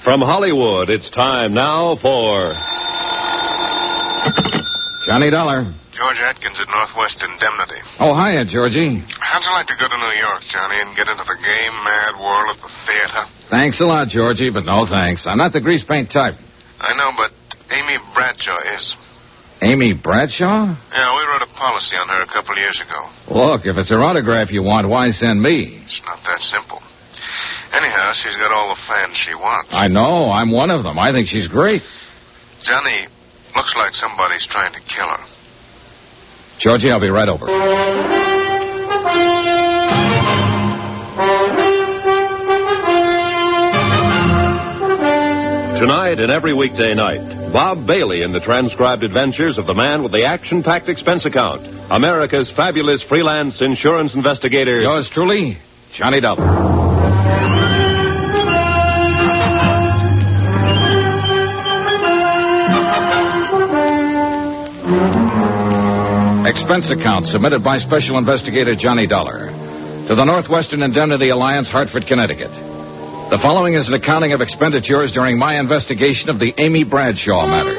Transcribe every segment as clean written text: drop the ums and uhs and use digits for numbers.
From Hollywood, it's time now for... Johnny Dollar. George Atkins at Northwest Indemnity. Oh, hiya, Georgie. How'd you like to go to New York, Johnny, and get into the gay-mad world of the theater? Thanks a lot, Georgie, but no thanks. I'm not the grease paint type. I know, but Amy Bradshaw is. Amy Bradshaw? Yeah, we wrote a policy on her a couple of years ago. Look, if it's her autograph you want, why send me? It's not that simple. Anyhow, she's got all the fans she wants. I know. I'm one of them. I think she's great. Johnny, looks like somebody's trying to kill her. Georgie, I'll be right over. Tonight and every weekday night, Bob Bailey in the transcribed adventures of the man with the action-packed expense account, America's fabulous freelance insurance investigator. Yours truly, Johnny Dollar. Expense account submitted by Special Investigator Johnny Dollar to the Northwestern Indemnity Alliance, Hartford, Connecticut. The following is an accounting of expenditures during my investigation of the Amy Bradshaw matter.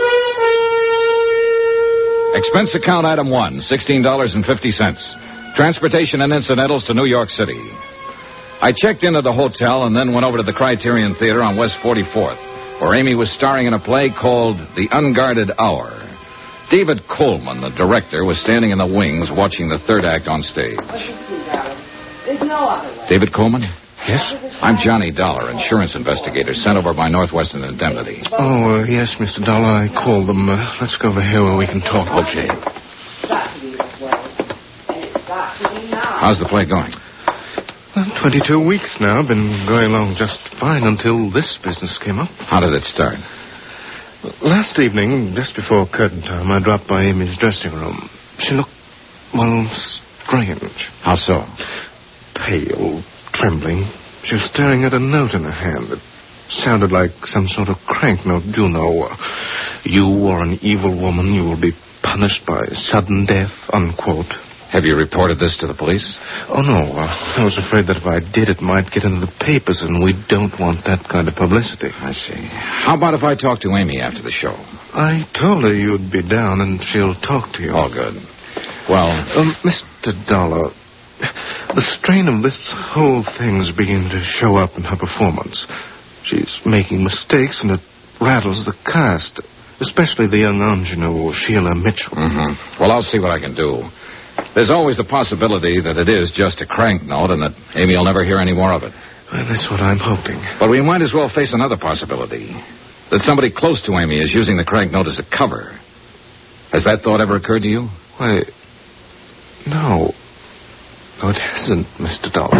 Expense account item 1, $16.50. Transportation and incidentals to New York City. I checked in at the hotel and then went over to the Criterion Theater on West 44th, where Amy was starring in a play called The Unguarded Hour. David Coleman, the director, was standing in the wings watching the third act on stage. There's no other way. David Coleman? Yes? I'm Johnny Dollar, insurance investigator, sent over by Northwestern Indemnity. Oh, yes, Mr. Dollar. I called them. Let's go over here where we can talk. Okay. It's got to be this way. And it's got to be now. How's the play going? Well, 22 weeks now. Been going along just fine until this business came up. How did it start? Last evening, just before curtain time, I dropped by Amy's dressing room. She looked, well, strange. How so? Pale, trembling. She was staring at a note in her hand that sounded like some sort of crank note. You know, you are an evil woman. You will be punished by sudden death, unquote. Have you reported this to the police? Oh, no. I was afraid that if I did, it might get into the papers, and we don't want that kind of publicity. I see. How about if I talk to Amy after the show? I told her you'd be down, and she'll talk to you. Oh, good. Well... Mr. Dollar, the strain of this whole thing's beginning to show up in her performance. She's making mistakes, and it rattles the cast, especially the young ingenue, Sheila Mitchell. Mm-hmm. Well, I'll see what I can do. There's always the possibility that it is just a crank note and that Amy will never hear any more of it. Well, that's what I'm hoping. But we might as well face another possibility. That somebody close to Amy is using the crank note as a cover. Has that thought ever occurred to you? Why, no. No, it hasn't, Mr. Dollar.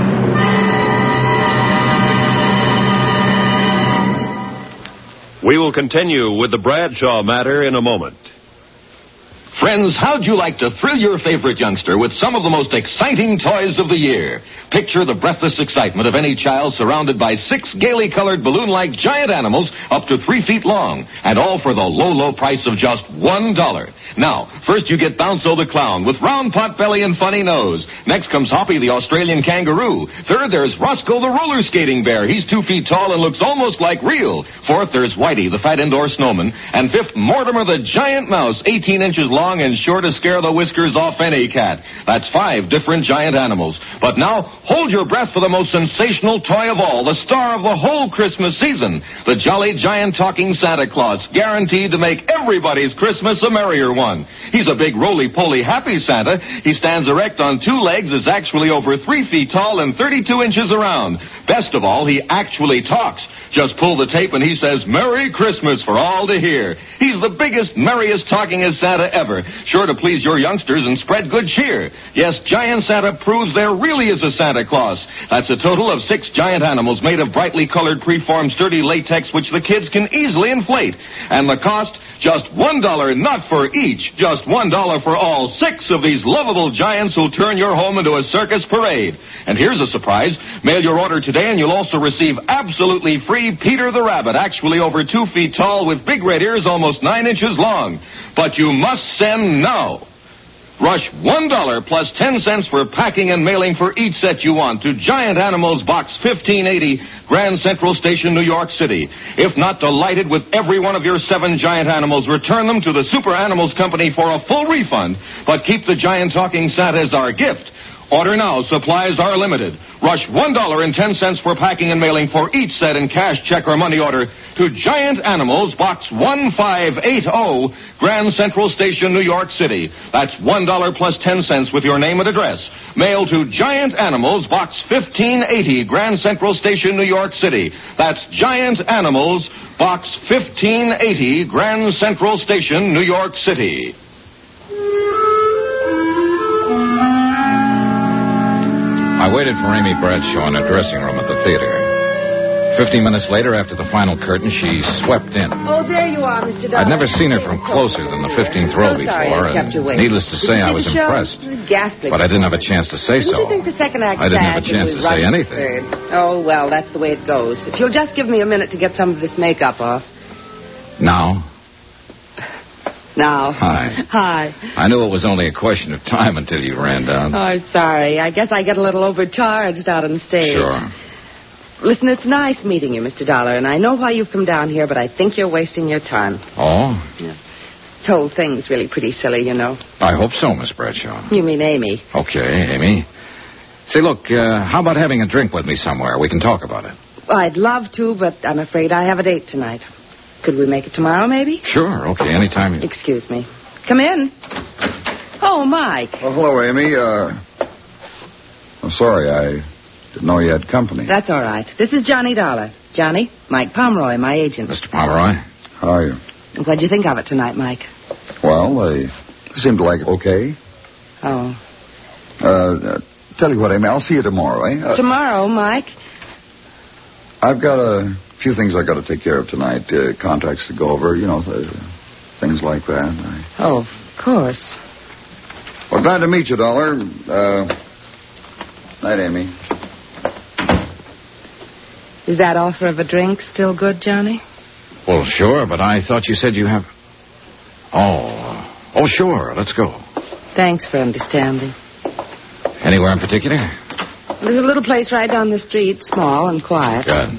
We will continue with the Bradshaw matter in a moment. Friends, how'd you like to thrill your favorite youngster with some of the most exciting toys of the year? Picture the breathless excitement of any child surrounded by 6 gaily colored balloon-like giant animals up to 3 feet long, and all for the low, low price of just $1. Now, first you get Bounco the Clown with round pot belly and funny nose. Next comes Hoppy the Australian Kangaroo. Third, there's Roscoe the roller skating bear. He's 2 feet tall and looks almost like real. Fourth, there's Whitey the fat indoor snowman. And fifth, Mortimer the giant mouse, 18 inches long and sure to scare the whiskers off any cat. That's 5 different giant animals. But now, hold your breath for the most sensational toy of all, the star of the whole Christmas season, the jolly giant talking Santa Claus, guaranteed to make everybody's Christmas a merrier one. He's a big roly-poly happy Santa. He stands erect on 2 legs, is actually over 3 feet tall and 32 inches around. Best of all, he actually talks. Just pull the tape and he says, "Merry Christmas" for all to hear. He's the biggest, merriest talkingest Santa ever, sure to please your youngsters and spread good cheer. Yes, Giant Santa proves there really is a Santa Claus. That's a total of 6 giant animals made of brightly colored preformed sturdy latex which the kids can easily inflate. And the cost, just $1, not for each, just $1 for all 6 of these lovable giants who'll turn your home into a circus parade. And here's a surprise. Mail your order today and you'll also receive absolutely free Peter the Rabbit, actually over 2 feet tall with big red ears almost 9 inches long. But you must send now. Rush $1 plus 10 cents for packing and mailing for each set you want to Giant Animals Box 1580, Grand Central Station, New York City. If not delighted with every one of your 7 giant animals, return them to the Super Animals Company for a full refund, but keep the giant talking Santa as our gift. Order now. Supplies are limited. Rush $1.10 for packing and mailing for each set in cash, check, or money order to Giant Animals, Box 1580, Grand Central Station, New York City. That's $1 plus 10 cents with your name and address. Mail to Giant Animals, Box 1580, Grand Central Station, New York City. That's Giant Animals, Box 1580, Grand Central Station, New York City. I waited for Amy Bradshaw in her dressing room at the theater. 15 minutes later, after the final curtain, she swept in. Oh, there you are, Mr. Dollar. I'd never seen her from closer than the 15th row So sorry before, I kept you waiting. needless to say, I was impressed. Ghastly. But I didn't have a chance to say Didn't so. you think the second act I didn't have a sad chance and to we say rushed anything. the third? Oh, well, that's the way it goes. If you'll just give me a minute to get some of this makeup off. Now? Now. Hi. Hi. I knew it was only a question of time until you ran down. Oh, sorry. I guess I get a little overcharged out on the stage. Sure. Listen, it's nice meeting you, Mr. Dollar, and I know why you've come down here, but I think you're wasting your time. Oh? Yeah. This whole thing's really pretty silly, you know. I hope so, Miss Bradshaw. You mean Amy. Okay, Amy. Say, look, how about having a drink with me somewhere? We can talk about it. I'd love to, but I'm afraid I have a date tonight. Could we make it tomorrow, maybe? Sure, okay, anytime. Excuse me. Come in. Oh, Mike. Well, hello, Amy. I'm sorry, I didn't know you had company. That's all right. This is Johnny Dollar. Johnny, Mike Pomeroy, my agent. Mr. Pomeroy? How are you? What'd you think of it tonight, Mike? Well, they seem to like it okay. Oh. Tell you what, Amy, I'll see you tomorrow, eh? Tomorrow, Mike? I've got a few things I've got to take care of tonight. Contracts to go over, you know, things like that. Oh, of course. Well, glad to meet you, Dollar. Night, Amy. Is that offer of a drink still good, Johnny? Well, sure, but I thought you said you have... Oh, sure, let's go. Thanks for understanding. Anywhere in particular? There's a little place right down the street, small and quiet. Good.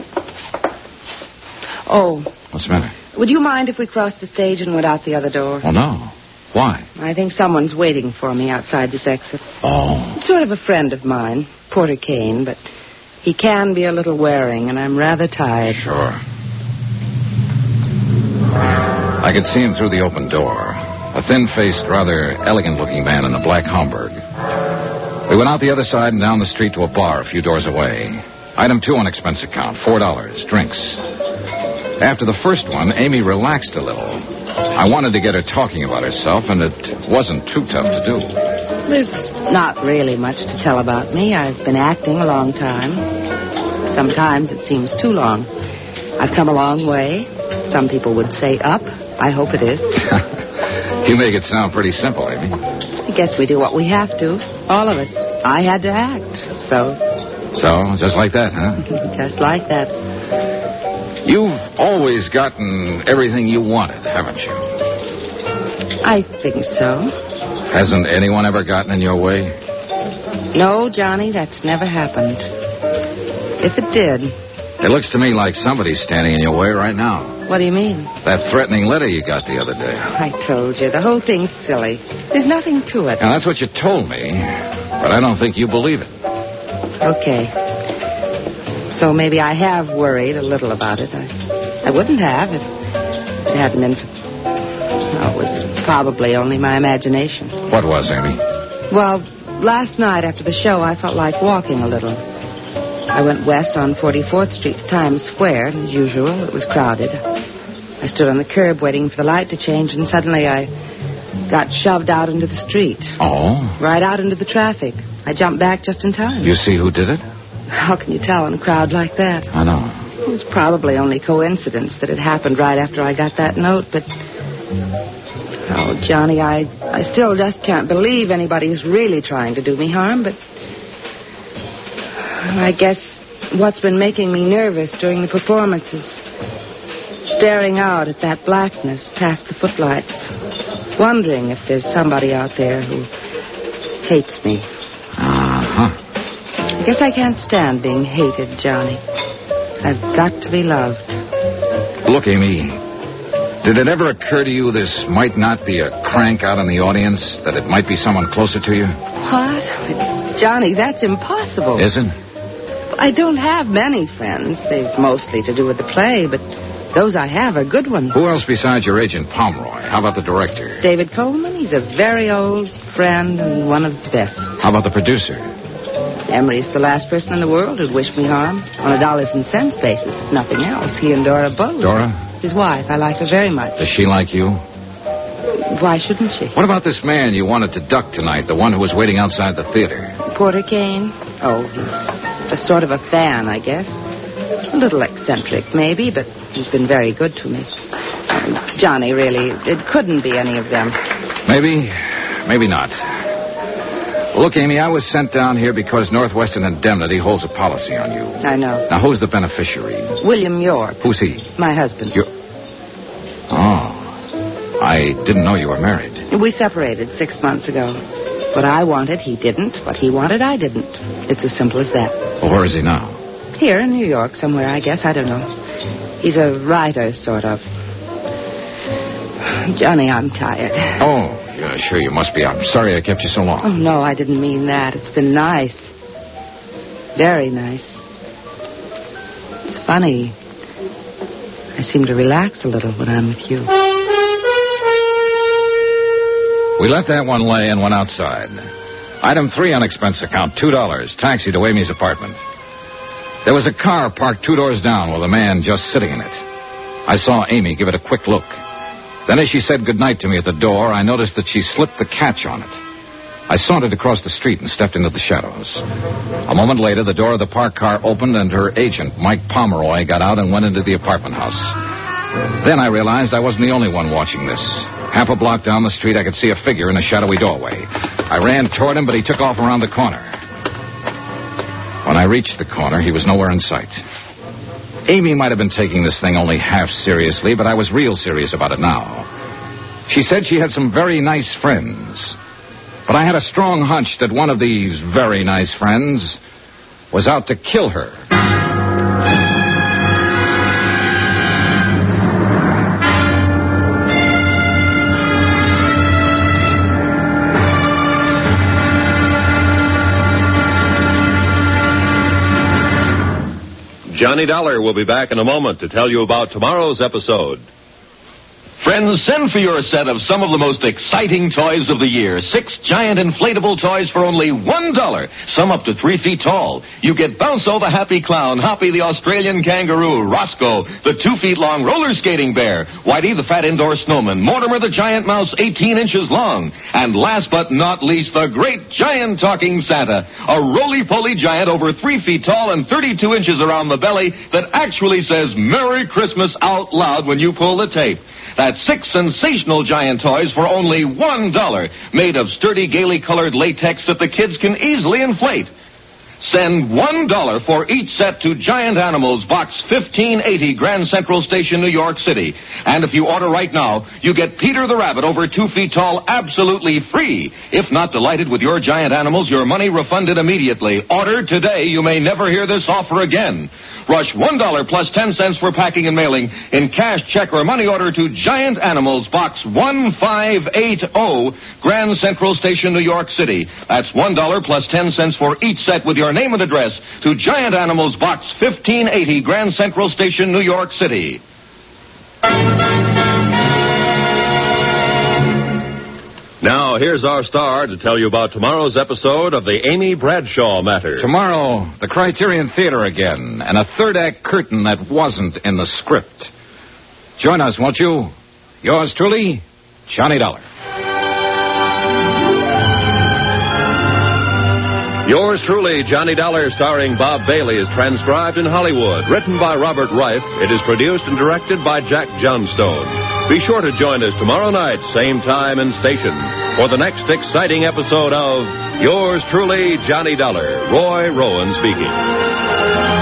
Oh, What's the matter? would you mind if we crossed the stage and went out the other door? Well, no. Why? I think someone's waiting for me outside this exit. Oh. Sort of a friend of mine, Porter Kane, but he can be a little wearing, and I'm rather tired. Sure. I could see him through the open door. A thin-faced, rather elegant-looking man in a black Homburg. We went out the other side and down the street to a bar a few doors away. Item 2 on expense account, $4, drinks. After the first one, Amy relaxed a little. I wanted to get her talking about herself, and it wasn't too tough to do. There's not really much to tell about me. I've been acting a long time. Sometimes it seems too long. I've come a long way. Some people would say up. I hope it is. You make it sound pretty simple, Amy. I guess we do what we have to. All of us. I had to act. So, just like that, huh? just like that. You've always gotten everything you wanted, haven't you? I think so. Hasn't anyone ever gotten in your way? No, Johnny, that's never happened. If it did. It looks to me like somebody's standing in your way right now. What do you mean? That threatening letter you got the other day. I told you, the whole thing's silly. There's nothing to it. Now, that's what you told me, but I don't think you believe it. Okay. So maybe I have worried a little about it. I wouldn't have if it hadn't been for... Well, it was probably only my imagination. What was, Amy? Well, last night after the show, I felt like walking a little. I went west on 44th Street to Times Square. As usual, it was crowded. I stood on the curb waiting for the light to change, and suddenly I got shoved out into the street. Oh? Right out into the traffic. I jumped back just in time. You see who did it? How can you tell in a crowd like that? I know. It was probably only coincidence that it happened right after I got that note, but... Oh, Johnny, I still just can't believe anybody's really trying to do me harm, but... I guess what's been making me nervous during the performance is staring out at that blackness past the footlights. Wondering if there's somebody out there who hates me. Uh-huh. I guess I can't stand being hated, Johnny. I've got to be loved. Look, Amy, did it ever occur to you this might not be a crank out in the audience, that it might be someone closer to you? What? Johnny, that's impossible. Isn't? I don't have many friends. They've mostly to do with the play, but those I have are good ones. Who else besides your agent, Pomeroy? How about the director? David Coleman, he's a very old friend and one of the best. How about the producer? Emery's the last person in the world who'd wish me harm. On a dollars and cents basis, if nothing else. He and Dora both. Dora? His wife. I like her very much. Does she like you? Why shouldn't she? What about this man you wanted to duck tonight, the one who was waiting outside the theater? Porter Kane? Oh, he's a sort of a fan, I guess. A little eccentric, maybe, but he's been very good to me. Johnny, really, it couldn't be any of them. Maybe, maybe not. Look, Amy, I was sent down here because Northwestern Indemnity holds a policy on you. I know. Now, who's the beneficiary? William York. Who's he? My husband. Oh. I didn't know you were married. We separated 6 months ago. What I wanted, he didn't. What he wanted, I didn't. It's as simple as that. Well, where is he now? Here in New York somewhere, I guess. I don't know. He's a writer, sort of. Johnny, I'm tired. Oh, yeah, sure you must be. I'm sorry I kept you so long. Oh, no, I didn't mean that. It's been nice. Very nice. It's funny. I seem to relax a little when I'm with you. We let that one lay and went outside. Item 3 on expense account, $2. Taxi to Amy's apartment. There was a car parked 2 doors down with a man just sitting in it. I saw Amy give it a quick look. Then as she said goodnight to me at the door, I noticed that she slipped the catch on it. I sauntered across the street and stepped into the shadows. A moment later, the door of the parked car opened and her agent, Mike Pomeroy, got out and went into the apartment house. Then I realized I wasn't the only one watching this. Half a block down the street, I could see a figure in a shadowy doorway. I ran toward him, but he took off around the corner. When I reached the corner, he was nowhere in sight. Amy might have been taking this thing only half seriously, but I was real serious about it now. She said she had some very nice friends. But I had a strong hunch that one of these very nice friends was out to kill her. Johnny Dollar will be back in a moment to tell you about tomorrow's episode. Friends, send for your set of some of the most exciting toys of the year. 6 giant inflatable toys for only $1. Some up to 3 feet tall. You get Bounco the Happy Clown, Hoppy the Australian Kangaroo, Roscoe the 2 feet long roller skating bear, Whitey the fat indoor snowman, Mortimer the giant mouse 18 inches long, and last but not least, the great giant talking Santa, a roly-poly giant over 3 feet tall and 32 inches around the belly that actually says Merry Christmas out loud when you pull the tape. That's 6 sensational giant toys for only $1, made of sturdy, gaily colored latex that the kids can easily inflate. Send $1 for each set to Giant Animals, Box 1580, Grand Central Station, New York City. And if you order right now, you get Peter the Rabbit, over 2 feet tall, absolutely free. If not delighted with your Giant Animals, your money refunded immediately. Order today. You may never hear this offer again. Rush $1 plus 10 cents for packing and mailing in cash, check, or money order to Giant Animals, Box 1580, Grand Central Station, New York City. That's $1 plus 10 cents for each set with your name and address to Giant Animals, Box 1580, Grand Central Station, New York City. Now, here's our star to tell you about tomorrow's episode of the Amy Bradshaw Matter. Tomorrow, the Criterion Theater again, and a third-act curtain that wasn't in the script. Join us, won't you? Yours truly, Johnny Dollar. Yours truly, Johnny Dollar, starring Bob Bailey, is transcribed in Hollywood. Written by Robert Reif, it is produced and directed by Jack Johnstone. Be sure to join us tomorrow night, same time and station, for the next exciting episode of Yours truly, Johnny Dollar. Roy Rowan speaking.